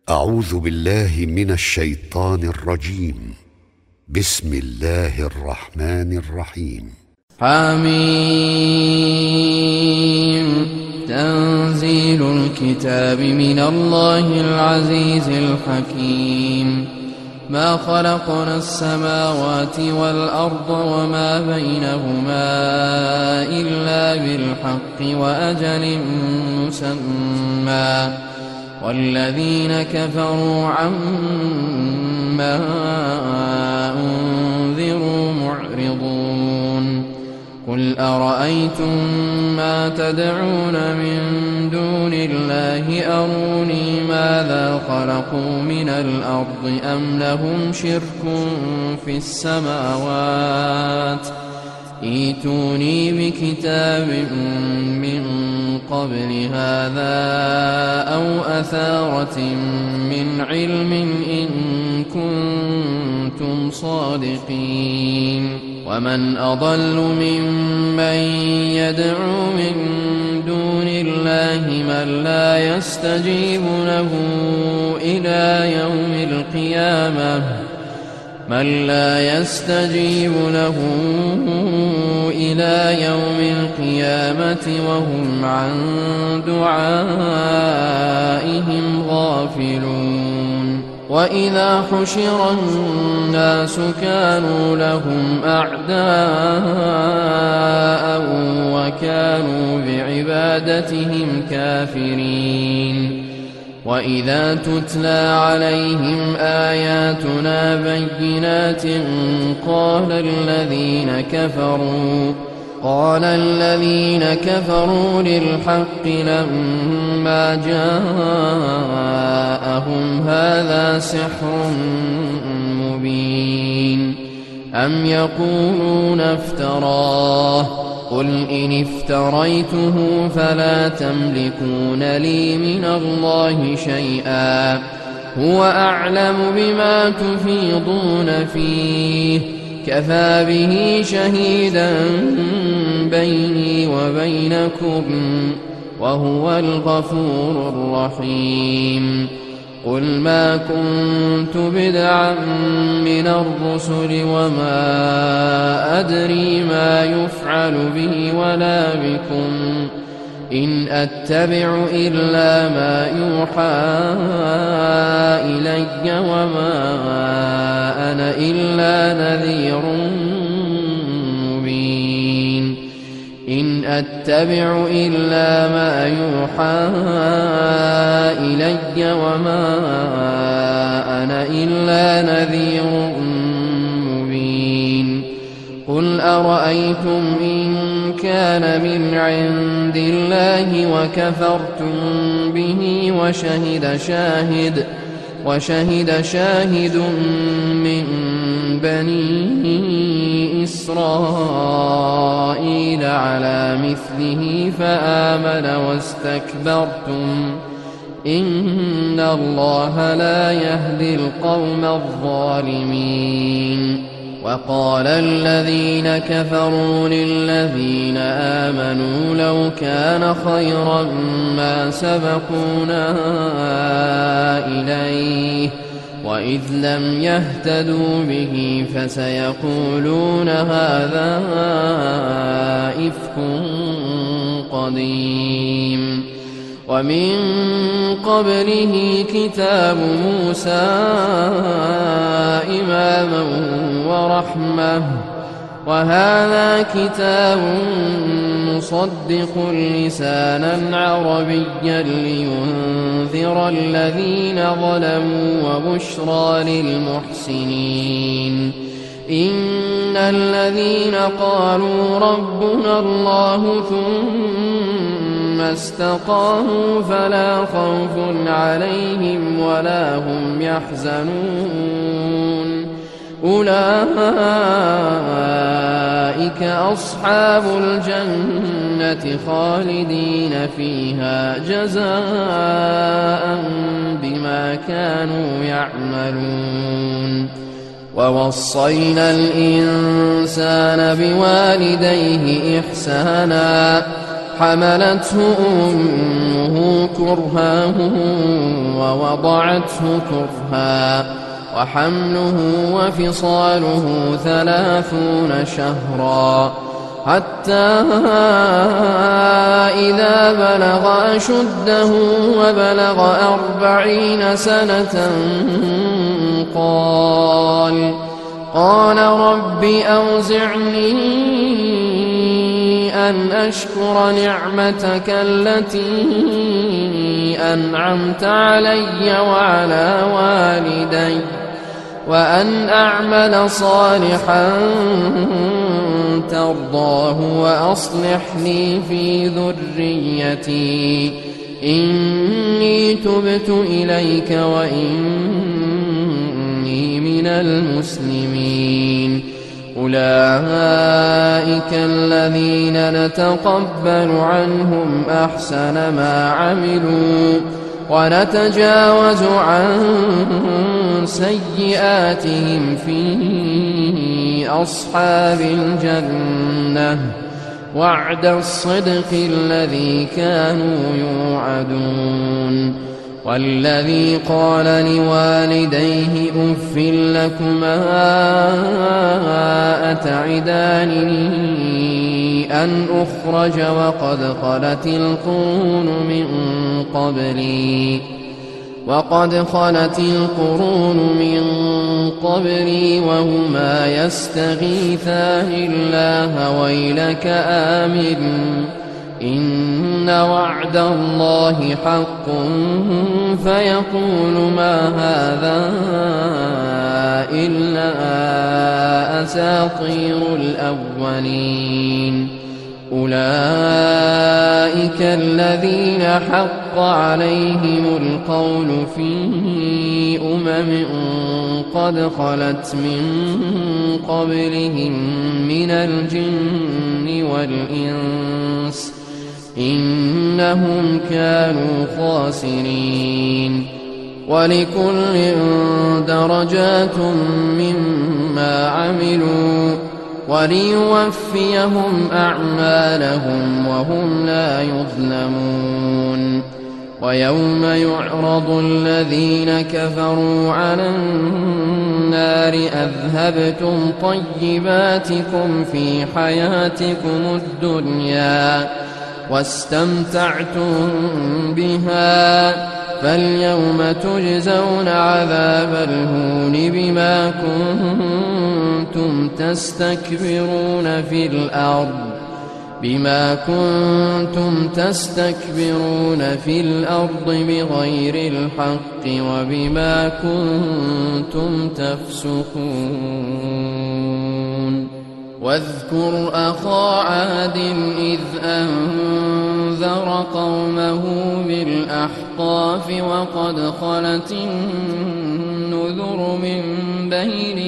أعوذ بالله من الشيطان الرجيم. بسم الله الرحمن الرحيم. حميم. تنزيل الكتاب من الله العزيز الحكيم. ما خلقنا السماوات والأرض وما بينهما إلا بالحق وأجل مسمى، والذين كفروا عما أنذروا معرضون. قل أرأيتم ما تدعون من دون الله أروني ماذا خلقوا من الأرض أم لهم شرك في السماوات؟ ائتوني بكتاب من قبل هذا أو أثارة من علم إن كنتم صادقين. ومن أضل ممن يدعو من دون الله من لا يستجيب له إلى يوم القيامة وهم عن دعائهم غافلون. وإذا حشر الناس كانوا لهم أعداء وكانوا بعبادتهم كافرين. وإذا تتلى عليهم آياتنا بينات قال الذين كفروا للحق لما جاءهم هذا سحر مبين. أم يقولون افتراه؟ قل إن افتريته فلا تملكون لي من الله شيئا، هو أعلم بما تفيضون فيه، كفى به شهيدا بيني وبينكم وهو الغفور الرحيم. قل ما كنت بدعا من الرسل وما أدري ما يفعل بي ولا بكم، إن أتبع إلا ما يوحى إلي وما أنا إلا نذير مبين. إن أتبع إلا ما يوحى إلي وما أنا إلا نذير مبين. قل أرأيتم إن كان من عند الله وكفرتم به وشهد شاهد من بني إسرائيل على مثله فآمن واستكبرتم، إن الله لا يهدي القوم الظالمين. وقال الذين كفروا للذين آمنوا لو كان خيرا ما سبقونا إليه، وإذ لم يهتدوا به فسيقولون هذا إفك قديم. ومن قبله كتاب موسى إماما ورحمة، وهذا كتاب مصدق لسانا عربيا لينذر الذين ظلموا وبشرى للمحسنين. إن الذين قالوا ربنا الله ثم استقاموا فلا خوف عليهم ولا هم يحزنون، أولئك أصحاب الجنة خالدين فيها جزاء بما كانوا يعملون. ووصينا الإنسان بوالديه إحسانا حملته أمه كرها ووضعته كرها وحمله وفصاله 30 شهرا حتى إذا بلغ أشده وبلغ 40 سنة قال رب أوزعني أن أشكر نعمتك التي أنعمت علي وعلى والدي وأن أعمل صالحا ترضاه وأصلح لي في ذريتي إني تبت إليك وإني من المسلمين أولئك الذين نتقبل عنهم أحسن ما عملوا ونتجاوز عن سيئاتهم في أصحاب الجنة وعد الصدق الذي كانوا يوعدون والذي قال لوالديه أف لكما أتعدانني أن أخرج وقد خلت القرون من قبلي وهما يستغيثان الله ويلك آمن إن وعد الله حق فيقول ما هذا إلا أساطير الأولين أولئك الذين حق عليهم القول في قد خلت من قبلهم من الجن والإنس إنهم كانوا خاسرين ولكل درجات مما عملوا وليوفيهم أعمالهم وهم لا يظلمون ويوم يعرض الذين كفروا على النار أذهبتم طيباتكم في حياتكم الدنيا واستمتعتم بها فاليوم تجزون عذاب الهون بما كنتم تستكبرون في الأرض بغير الحق وبما كنتم تفسقون واذكر أخا عاد إذ أنذر قومه بالأحقاف وقد خلت النذر من بين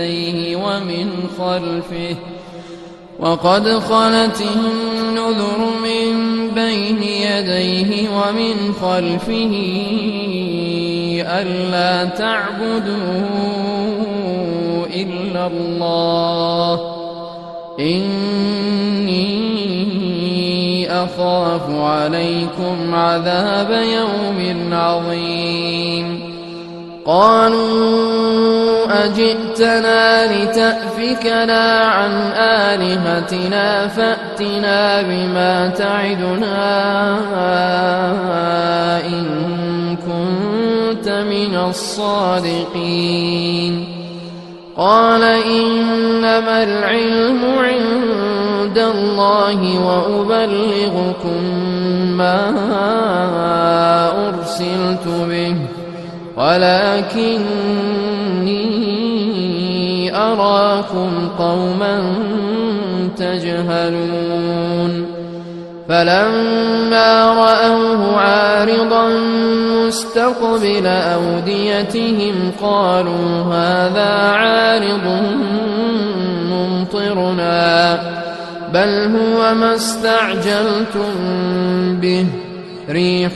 يديه ومن خلفه ألا تعبدوا إلا الله إني أخاف عليكم عذاب يوم عظيم قالوا أجئتنا لتأفكنا عن آلهتنا فأتنا بما تعدنا إن كنت من الصادقين قال إنما العلم عند الله وأبلغكم ما أرسلت به ولكني أراكم قوما تجهلون فلما رأوه عارضا مستقبل أوديتهم قالوا هذا عارض ممطرنا بل هو ما استعجلتم به ريح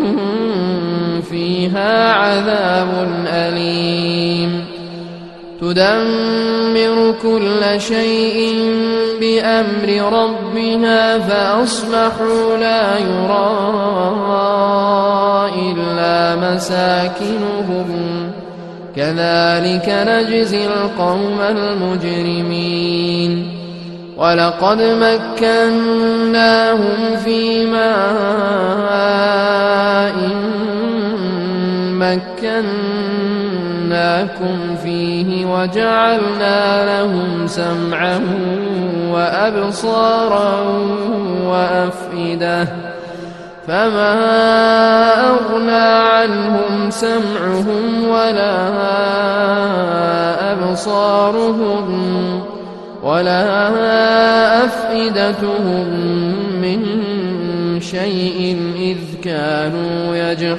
فيها عذاب أليم تدمر كل شيء بأمر ربها فأصبحوا لا يرى إلا مساكنهم كذلك نجزي القوم المجرمين ولقد مكناهم في ماء مكناكم فيه وجعلنا لهم سمعا وأبصارا وأفئدة فما أغنى عنهم سمعهم ولا أبصارهم ولا أفئدتهم من شيء إذ كانوا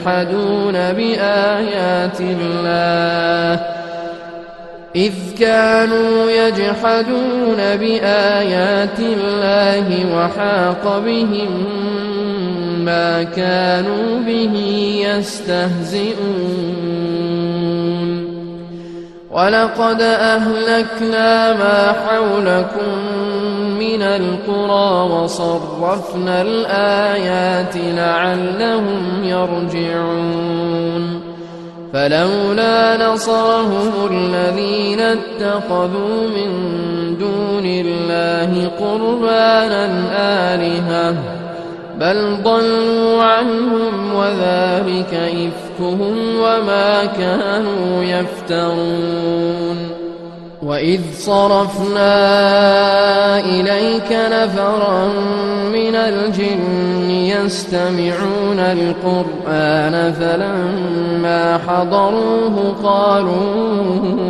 يجحدون بآيات الله وحاق بهم ما كانوا به يستهزئون ولقد أهلكنا ما حولكم من القرى وصرفنا الآيات لعلهم يرجعون فلولا نصرهم الذين اتخذوا من دون الله قربانا آلهة بل ضلوا عنهم وذلك إفكهم وما كانوا يفترون وإذ صرفنا إليك نفرا من الجن يستمعون القرآن فلما حضروه قالوا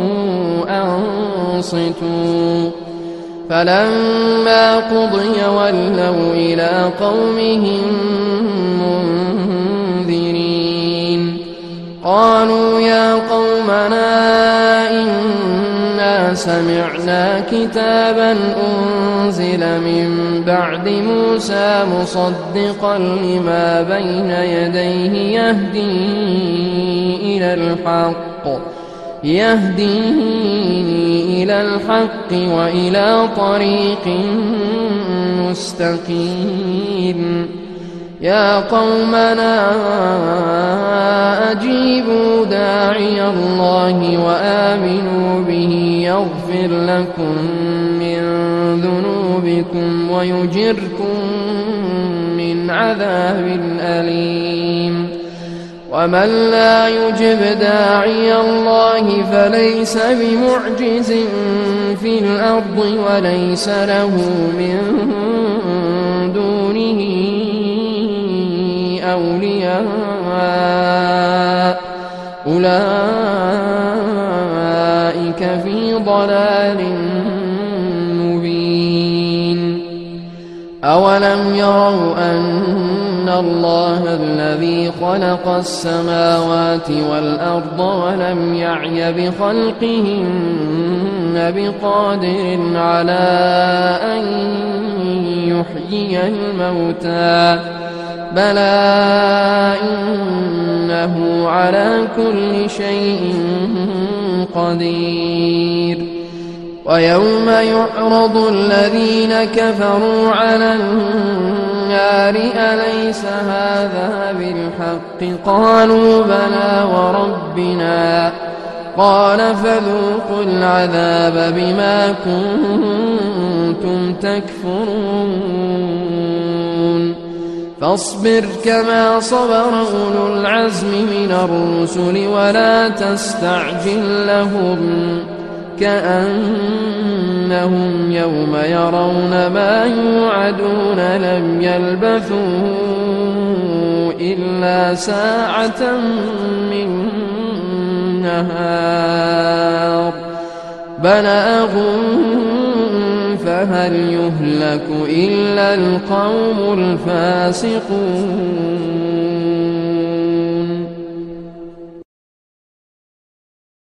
أنصتوا فلما قضي ولوا إلى قومهم منذرين قالوا يا قومنا إنا سمعنا كتابا أنزل من بعد موسى مصدقا لما بين يديه يهدي إلى الحق وإلى طريق مستقيم يا قومنا أجيبوا داعي الله وآمنوا به يغفر لكم من ذنوبكم ويجركم من عذاب أليم ومن لا يجب داعي الله فليس بمعجز في الأرض وليس له من دونه أولياء أولئك في ضلال مبين أولم يروا أن الله الذي خلق السماوات والأرض ولم يعي بخلقهن بقادر على أن يحيي الموتى بلى إنه على كل شيء قدير ويوم يعرض الذين كفروا على النار أليس هذا بالحق قالوا بلى وربنا قال فذوقوا العذاب بما كنتم تكفرون فاصبر كما صبر أولو العزم من الرسل ولا تستعجل لهم كأنهم يوم يرون ما يوعدون لم يلبثوا إلا ساعة من نهار بلغهم فهل يهلك إلا القوم الفاسقون